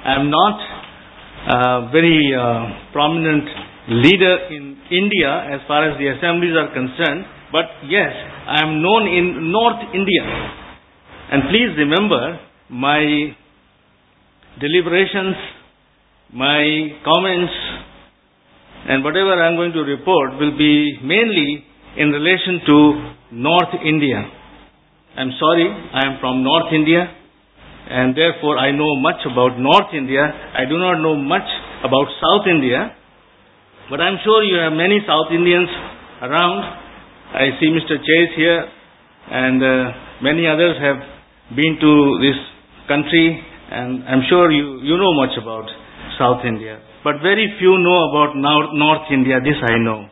I am not a very prominent leader in India as far as the assemblies are concerned, but yes, I am known in North India. And please remember, my deliberations, my comments, and whatever I am going to report will be mainly in relation to North India. I am sorry, I am from North India, and therefore I know much about North India. I do not know much about South India, but I am sure you have many South Indians around. I see Mr. Chase here, and many others have been to this country, and I am sure you know much about South India. But very few know about North India. This I know.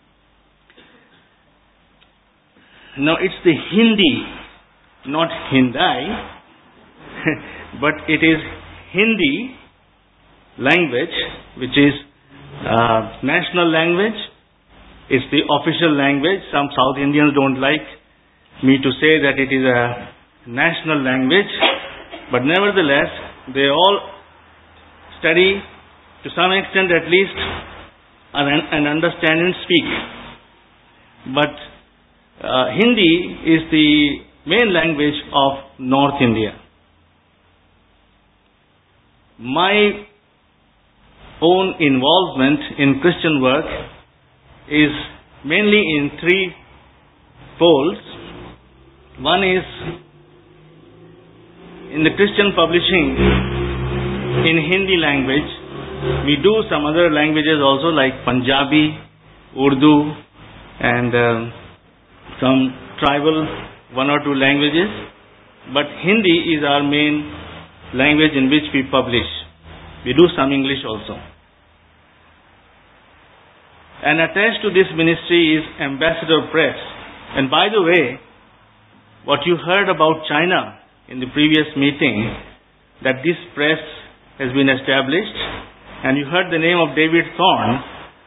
Now it's the Hindi, not Hindi, but it is Hindi language, which is national language. It's the official language. Some South Indians don't like me to say that it is a national language, but nevertheless, they all study to some extent at least and understand and speak. But Hindi is the main language of North India. My own involvement in Christian work is mainly in three folds. One is in the Christian publishing in Hindi language. We do some other languages also, like Punjabi, Urdu, and some tribal one or two languages. But Hindi is our main language in which we publish. We do some English also. And attached to this ministry is Ambassador Press. And by the way, what you heard about China in the previous meeting, that this press has been established, and you heard the name of David Thorne.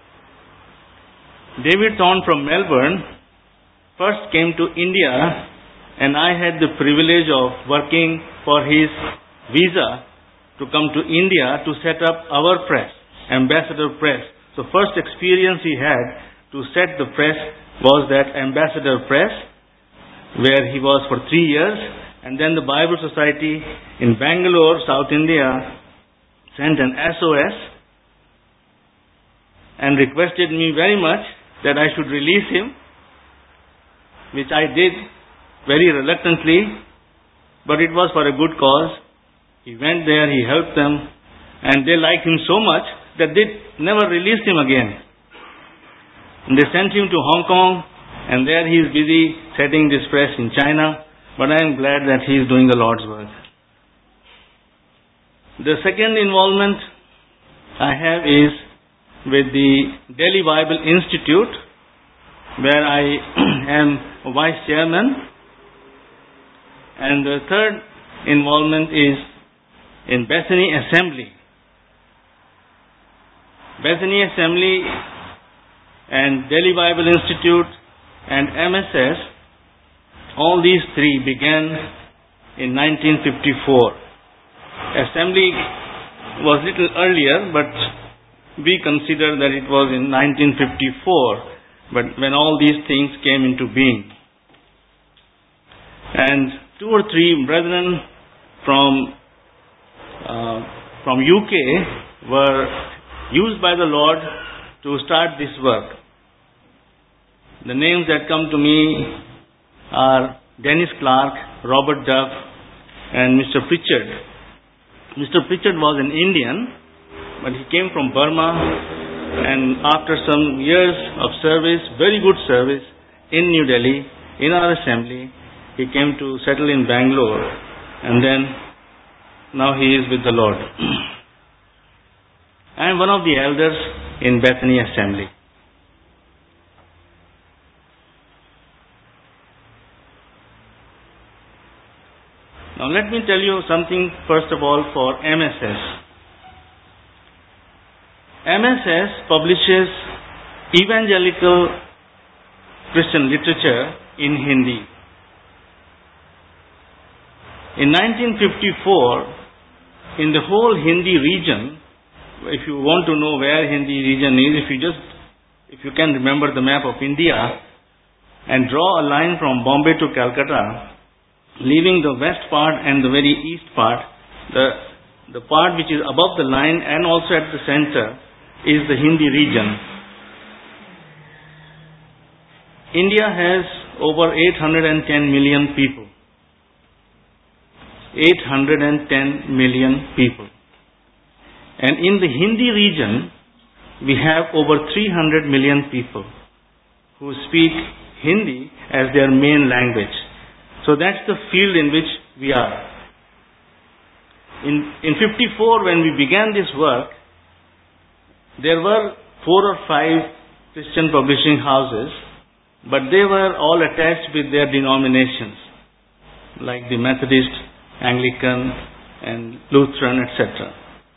David Thorne from Melbourne first came to India, and I had the privilege of working for his visa to come to India to set up our press, Ambassador Press. So first experience he had to set the press was that Ambassador Press, where he was for 3 years, and then the Bible Society in Bangalore, South India, sent an SOS and requested me very much that I should release him, which I did very reluctantly, but it was for a good cause. He went there, he helped them, and they liked him so much that they never released him again. And they sent him to Hong Kong, and there he is busy setting this press in China, but I am glad that he is doing the Lord's work. The second involvement I have is with the Delhi Bible Institute, where I am a vice chairman. And the third involvement is in Bethany Assembly. Bethany Assembly and Delhi Bible Institute and MSS, all these three began in 1954. Assembly was little earlier, but we consider that it was in 1954, but when all these things came into being. And 2 or 3 brethren from UK were used by the Lord to start this work. The names that come to me are Dennis Clark, Robert Duff, and Mr. Pritchard. Mr. Pritchard was an Indian, but he came from Burma, and after some years of service, very good service in New Delhi, in our assembly, he came to settle in Bangalore, and then now he is with the Lord. I am one of the elders in Bethany Assembly. Now let me tell you something first of all for MSS. MSS publishes evangelical Christian literature in Hindi. In 1954, in the whole Hindi region, if you want to know where Hindi region is, if you can remember the map of India and draw a line from Bombay to Calcutta, leaving the west part and the very east part, the part which is above the line and also at the center is the Hindi region. India has over 810 million people. 810 million people. And in the Hindi region, we have over 300 million people who speak Hindi as their main language. So that's the field in which we are. In 54, when we began this work, there were 4 or 5 Christian publishing houses, but they were all attached with their denominations, like the Methodist, Anglican, and Lutheran, etc.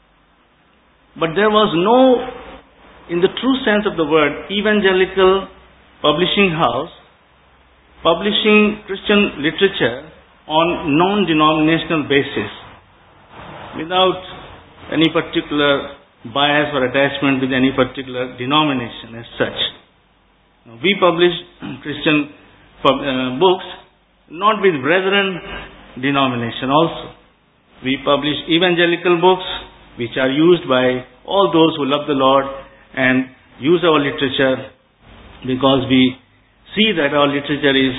But there was no, in the true sense of the word, evangelical publishing house publishing Christian literature on non-denominational basis, without any particular bias or attachment with any particular denomination as such. We publish Christian books not with brethren denomination also. We publish evangelical books which are used by all those who love the Lord and use our literature because we see that our literature is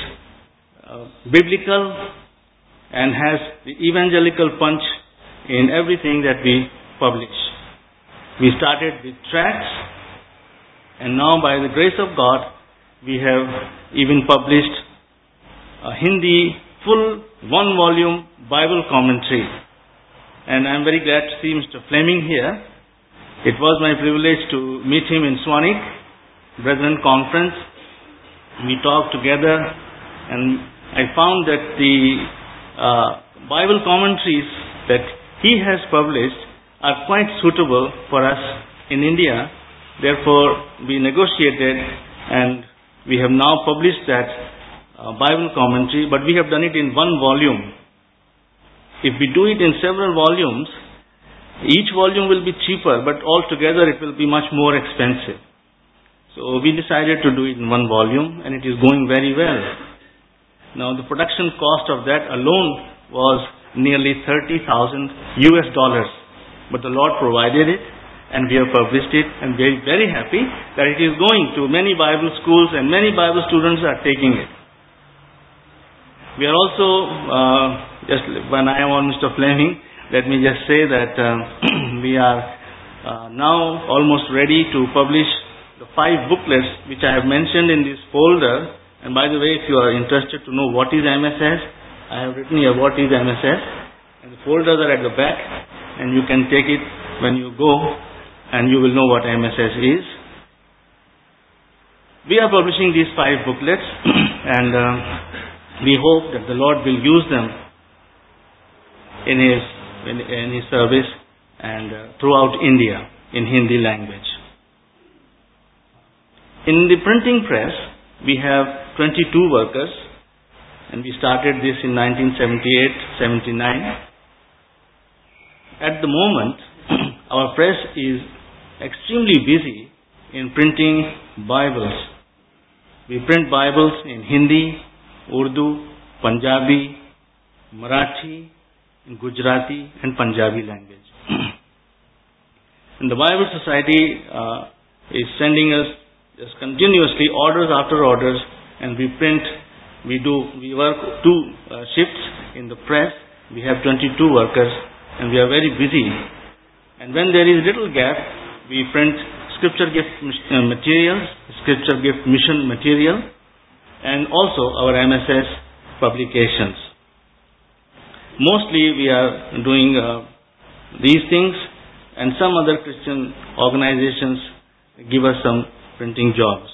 biblical and has the evangelical punch in everything that we publish. We started with tracts, and now by the grace of God we have even published a Hindi full 1-volume Bible commentary. And I am very glad to see Mr. Fleming here. It was my privilege to meet him in Swanik, Brethren Conference. We talked together and I found that the Bible commentaries that he has published are quite suitable for us in India. Therefore, we negotiated and we have now published that Bible commentary, but we have done it in 1 volume. If we do it in several volumes, each volume will be cheaper, but altogether it will be much more expensive. So we decided to do it in 1 volume, and it is going very well. Now the production cost of that alone was nearly $30,000 US, but the Lord provided it, and we have published it, and we are very happy that it is going to many Bible schools and many Bible students are taking it. We are also, just when I am on Mr. Fleming, let me just say that we are now almost ready to publish the 5 booklets which I have mentioned in this folder. And by the way, if you are interested to know what is MSS, I have written here what is MSS, and the folders are at the back, and you can take it when you go and you will know what MSS is. We are publishing these 5 booklets and we hope that the Lord will use them in His service and throughout India in Hindi language. In the printing press, we have 22 workers, and we started this in 1978-79. At the moment, our press is extremely busy in printing Bibles. We print Bibles in Hindi, Urdu, Punjabi, Marathi, Gujarati and Punjabi language. And the Bible Society is sending us just continuously orders after orders, and we print, we work 2 shifts in the press. We have 22 workers and we are very busy. And when there is little gap, we print scripture gift materials, scripture gift mission material, and also our MSS publications. Mostly we are doing these things, and some other Christian organizations give us some printing jobs.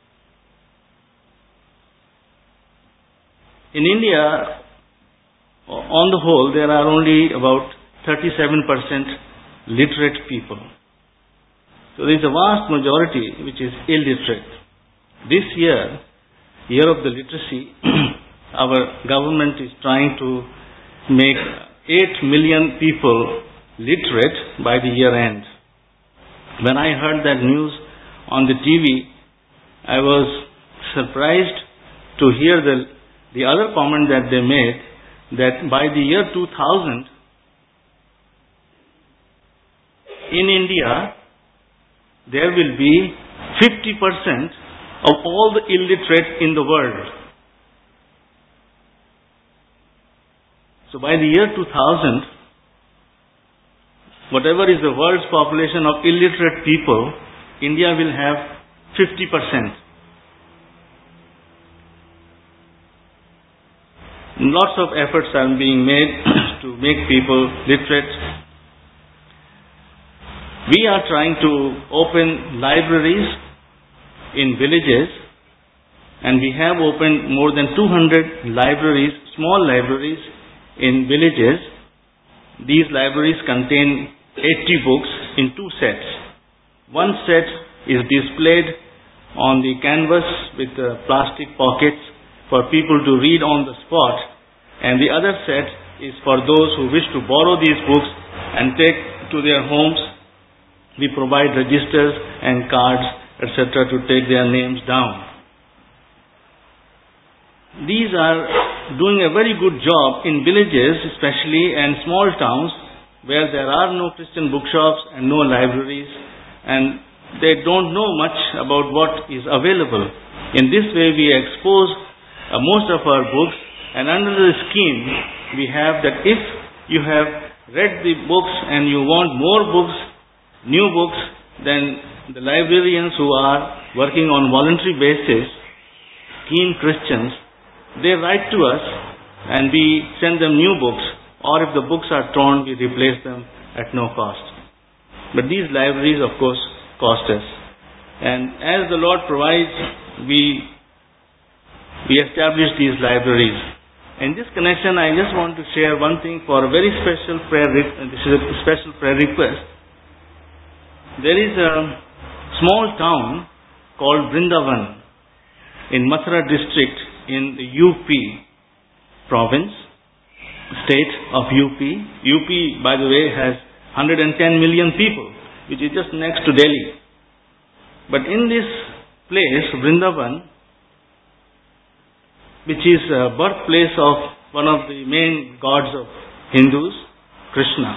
In India, on the whole, there are only about 37% literate people. So there is a vast majority which is illiterate. This year of the literacy, our government is trying to make 8 million people literate by the year end. When I heard that news on the TV, I was surprised to hear the other comment that they made, that by the year 2000, in India, there will be 50% of all the illiterate in the world. So by the year 2000, whatever is the world's population of illiterate people, India will have 50%. Lots of efforts are being made to make people literate. We are trying to open libraries in villages, and we have opened more than 200 libraries, small libraries in villages. These libraries contain 80 books in two sets. One set is displayed on the canvas with plastic pockets for people to read on the spot, and the other set is for those who wish to borrow these books and take to their homes. We provide registers and cards, etc., to take their names down. These are doing a very good job in villages, especially, and small towns where there are no Christian bookshops and no libraries, and they don't know much about what is available. In this way, we expose most of our books, and under the scheme, we have that if you have read the books and you want more books, new books, then the librarians who are working on voluntary basis, keen Christians, they write to us and we send them new books, or if the books are torn, we replace them at no cost. But these libraries, of course, cost us. And as the Lord provides, we establish these libraries. In this connection, I just want to share one thing for a very special prayer. This is a special prayer request. There is a small town called Vrindavan in Mathura district in the UP province, state of UP. UP, by the way, has 110 million people, which is just next to Delhi. But in this place, Vrindavan, which is a birthplace of one of the main gods of Hindus, Krishna.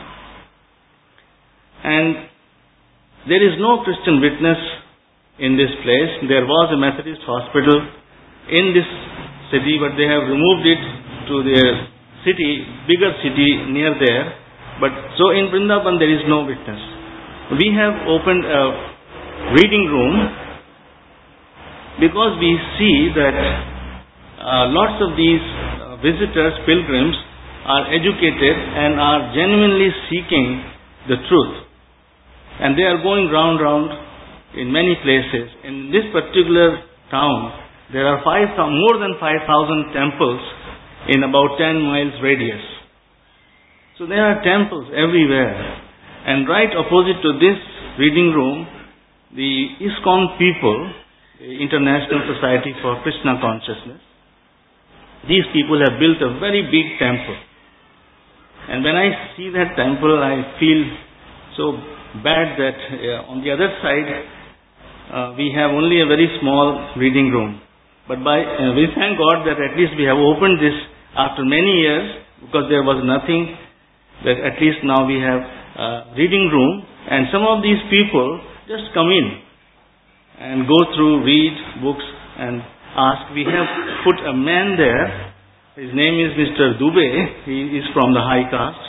And there is no Christian witness in this place. There was a Methodist hospital in this city, but they have removed it to their city, bigger city near there. But so in Vrindavan there is no witness. We have opened a reading room because we see that lots of these visitors, pilgrims, are educated and are genuinely seeking the truth. And they are going round in many places. In this particular town, there are more than 5,000 temples in about 10 miles radius. So there are temples everywhere. And right opposite to this reading room, the ISKCON people, the International Society for Krishna Consciousness, these people have built a very big temple. And when I see that temple, I feel so bad that on the other side, we have only a very small reading room. But we thank God that at least we have opened this after many years, because there was nothing, that at least now we have a reading room, and some of these people just come in and go through, read books and ask. We have put a man there. His name is Mr. Dubey. He is from the high caste.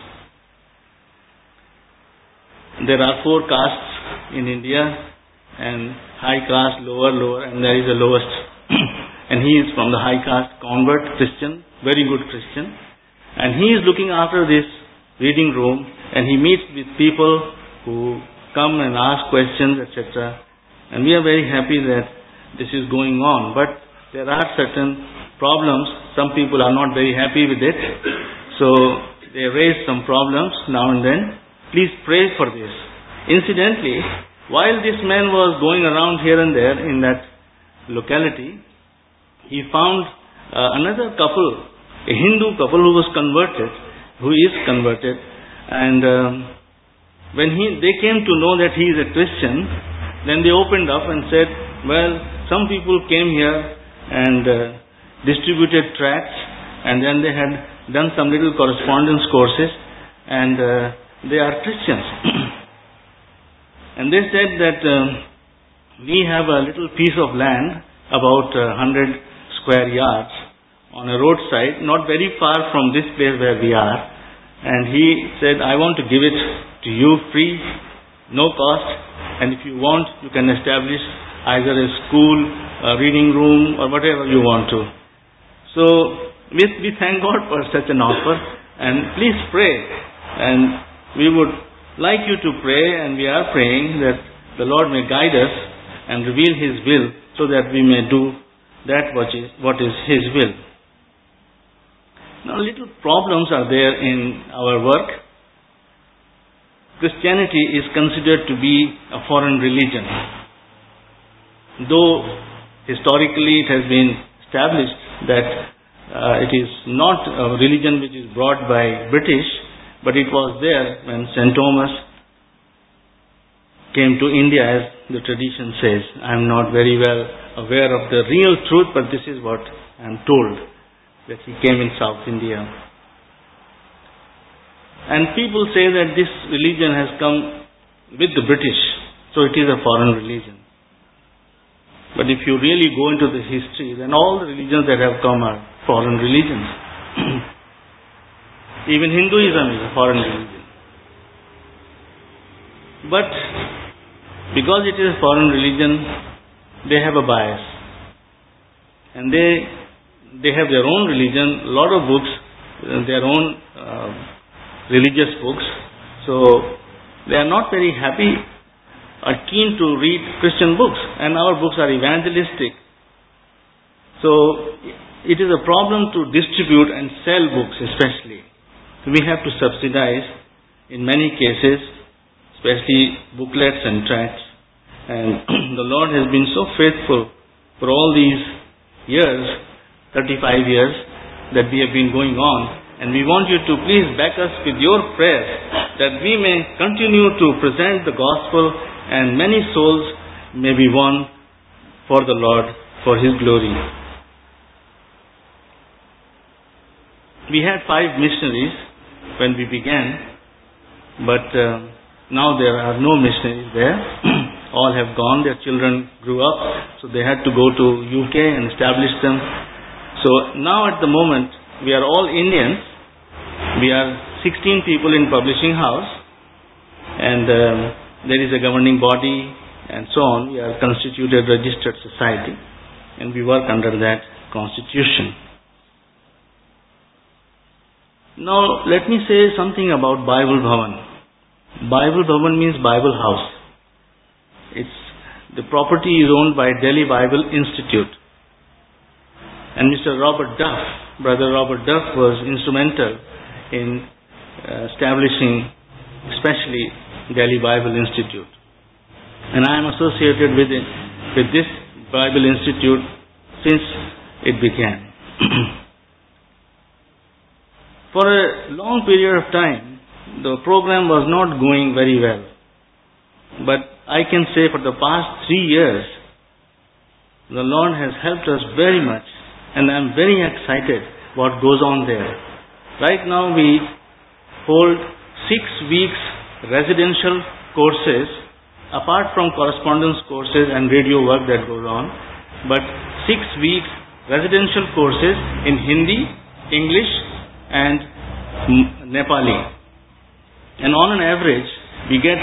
There are 4 castes in India, and high caste, lower, and there is the lowest. And he is from the high caste, convert Christian, very good Christian. And he is looking after this reading room, and he meets with people who come and ask questions, etc. And we are very happy that this is going on. But there are certain problems. Some people are not very happy with it. So they raise some problems now and then. Please pray for this. Incidentally, while this man was going around here and there in that locality, he found another couple, a Hindu couple who is converted, and when they came to know that he is a Christian, then they opened up and said, well, some people came here and distributed tracts, and then they had done some little correspondence courses, and they are Christians. And they said that we have a little piece of land, about 100 square yards, on a roadside, not very far from this place where we are. And he said, I want to give it to you free, no cost, and if you want, you can establish either a school, a reading room, or whatever you want to. So, we thank God for such an offer, and please pray. And we would like you to pray, and we are praying that the Lord may guide us and reveal His will, so that we may do that what is His will. Now, little problems are there in our work. Christianity is considered to be a foreign religion. Though historically it has been established that it is not a religion which is brought by British, but it was there when St. Thomas came to India, as the tradition says. I am not very well aware of the real truth, but this is what I am told, that he came in South India. And people say that this religion has come with the British, so it is a foreign religion. But if you really go into the history, then all the religions that have come are foreign religions. Even Hinduism is a foreign religion. But because it is a foreign religion, they have a bias. And they have their own religion, a lot of books, their own religious books. So they are not very happy or keen to read Christian books, and our books are evangelistic. So it is a problem to distribute and sell books especially. We have to subsidize in many cases, especially booklets and tracts. And the Lord has been so faithful for all these years, 35 years that we have been going on, and we want you to please back us with your prayers that we may continue to present the gospel and many souls may be won for the Lord, for His glory. We had 5 missionaries when we began, but now there are no missionaries there. All have gone, their children grew up, so they had to go to UK and establish them. So now at the moment, we are all Indians. We are 16 people in publishing house, and there is a governing body and so on. We are constituted registered society, and we work under that constitution. Now let me say something about Bible Bhavan. Bible Bhavan means Bible house. The property is owned by Delhi Bible Institute. And Mr. Robert Duff, Brother Robert Duff, was instrumental in establishing especially Delhi Bible Institute. And I am associated with this Bible Institute since it began. For a long period of time, the program was not going very well. But I can say for the past 3 years, the Lord has helped us very much, and I am very excited what goes on there. Right now we hold 6 weeks residential courses, apart from correspondence courses and radio work that goes on, but 6 weeks residential courses in Hindi, English and Nepali. And on an average, we get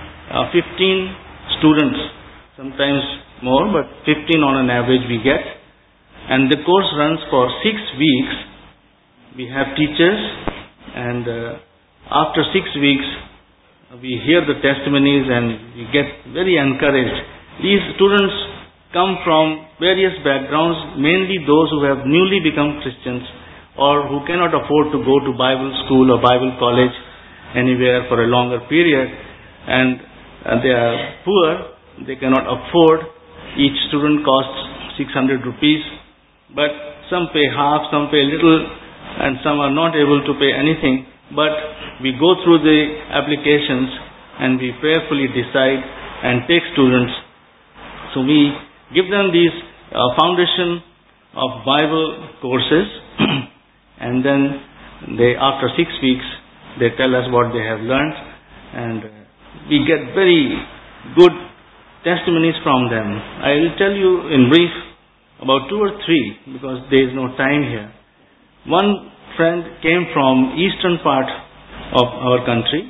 15 students, sometimes more, but 15 on an average we get. And the course runs for 6 weeks. We have teachers, and after 6 weeks, we hear the testimonies and we get very encouraged. These students come from various backgrounds, mainly those who have newly become Christians or who cannot afford to go to Bible school or Bible college anywhere for a longer period, and they are poor, they cannot afford. Each student costs 600 rupees, but some pay half, some pay little, and some are not able to pay anything. But we go through the applications and we prayerfully decide and take students. So we give them these foundation of Bible courses and then they, after 6 weeks, they tell us what they have learned, and we get very good testimonies from them. I will tell you in brief about 2 or 3 because there is no time here. One friend came from eastern part of our country,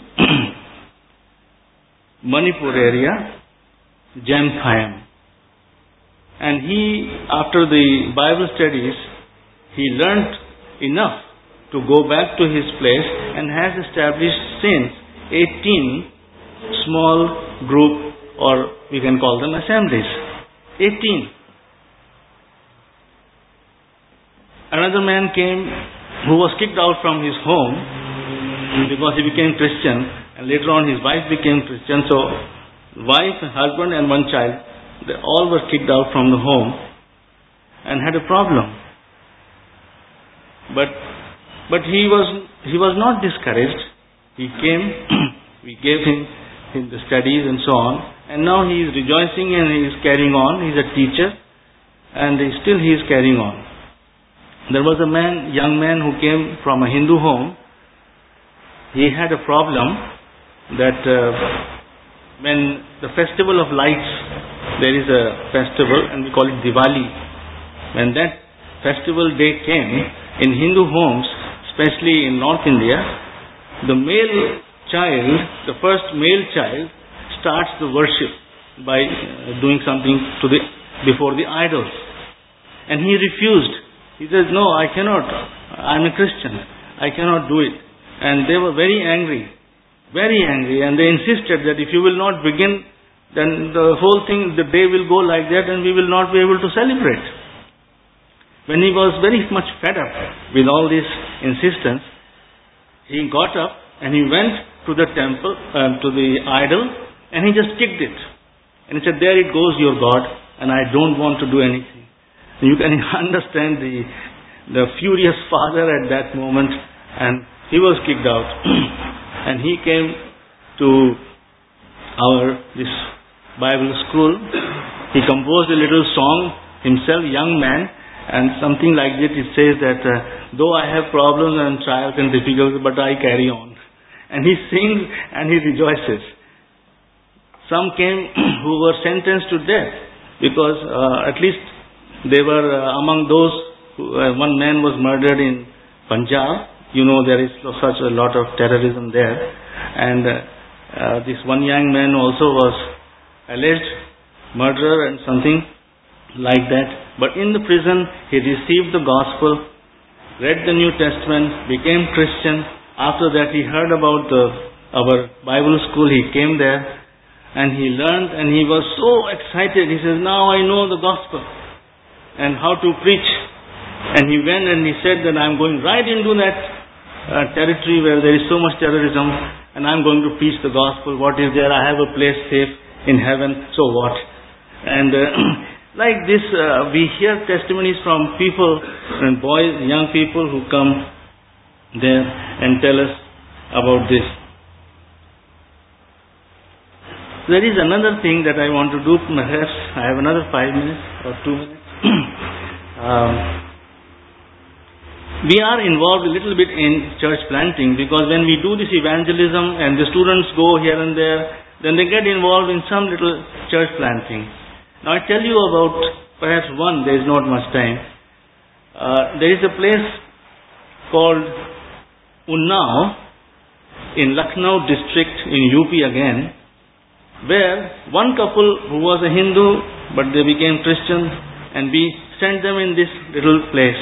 Manipur area, Jamphayam. And he, after the Bible studies, he learnt enough to go back to his place and has established since 18 small group, or we can call them assemblies. 18. Another man came who was kicked out from his home because he became Christian, and later on his wife became Christian. So wife, husband and one child, they all were kicked out from the home and had a problem. But he was not discouraged. He came, we gave him the studies and so on, and now he is rejoicing and he is carrying on. He is a teacher and still he is carrying on. There was a young man who came from a Hindu home. He had a problem that when the festival of lights, there is a festival and we call it Diwali. When that festival day came, in Hindu homes, especially in North India, the male child, the first male child, starts the worship by doing something before the idols. And he refused. He says, no, I cannot. I'm a Christian. I cannot do it. And they were very angry. And they insisted that if you will not begin, then the whole thing, the day will go like that and we will not be able to celebrate. When he was very much fed up with all this insistence, he got up and he went to the temple, to the idol, and he just kicked it. And he said, there it goes, your God, and I don't want to do anything. And you can understand the furious father at that moment, and he was kicked out. And he came to this Bible school. He composed a little song himself, young man, and something like that. It says that though I have problems and trials and difficulties, but I carry on. And he sings and he rejoices. Some came who were sentenced to death because at least they were among those one man was murdered in Punjab. You know, there is such a lot of terrorism there. And this one young man also was alleged murderer and something like that. But in the prison, he received the gospel, read the New Testament, became Christian. After that, he heard about our Bible school. He came there and he learned and he was so excited. He says, now I know the gospel and how to preach. And he went and he said that I'm going right into that territory where there is so much terrorism, and I'm going to preach the gospel. What is there? I have a place safe in heaven. So what? And like this, we hear testimonies from people and boys, young people who come there and tell us about this. There is another thing that I want to do. Perhaps I have another 5 minutes or 2 minutes. We are involved a little bit in church planting because when we do this evangelism and the students go here and there, then they get involved in some little church planting. Now I tell you about perhaps one, there is not much time. There is a place called Unnao in Lucknow district in UP again, where one couple who was a Hindu but they became Christian, and we sent them in this little place.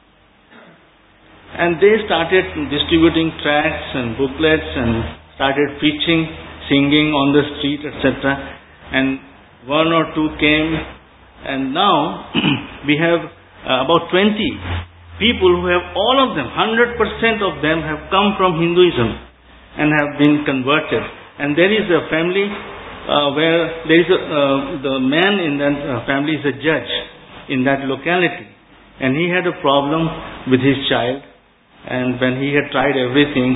And they started distributing tracts and booklets and started preaching, singing on the street, etc. And one or two came, and now we have about 20 people who have, all of them, 100% of them have come from Hinduism and have been converted. And there is a family where there is the man in that family is a judge in that locality, and he had a problem with his child. And when he had tried everything,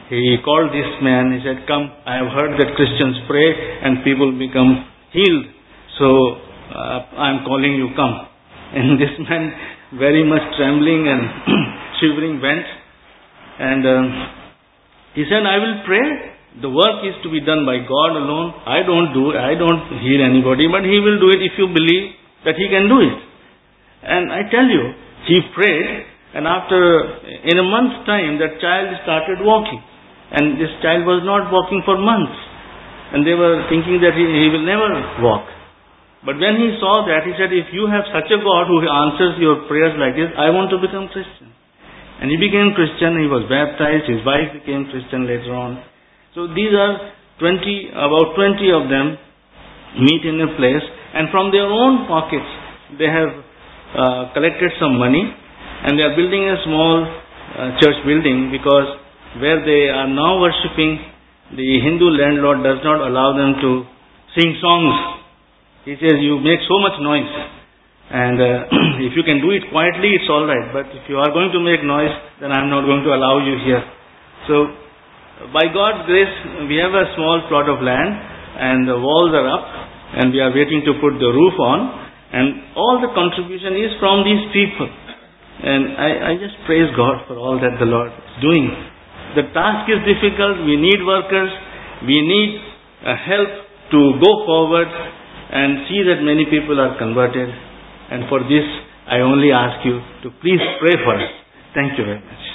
he called this man. He said, "Come, I have heard that Christians pray and people become healed. So I am calling you, come." And this man, very much trembling and shivering, went. And he said, "I will pray. The work is to be done by God alone. I don't heal anybody, but He will do it if you believe that He can do it." And I tell you, he prayed, and in a month's time, that child started walking. And this child was not walking for months. And they were thinking that he will never walk. But when he saw that, he said, "If you have such a God who answers your prayers like this, I want to become Christian." And he became Christian. He was baptized. His wife became Christian later on. So these are about 20 of them meet in a place, and from their own pockets they have collected some money, and they are building a small church building, because where they are now worshipping, the Hindu landlord does not allow them to sing songs. He says, "You make so much noise, and if you can do it quietly, it's all right. But if you are going to make noise, then I'm not going to allow you here." So, by God's grace, we have a small plot of land, and the walls are up, and we are waiting to put the roof on, and all the contribution is from these people. And I just praise God for all that the Lord is doing. The task is difficult. We need workers. We need help to go forward and see that many people are converted. And for this, I only ask you to please pray for us. Thank you very much.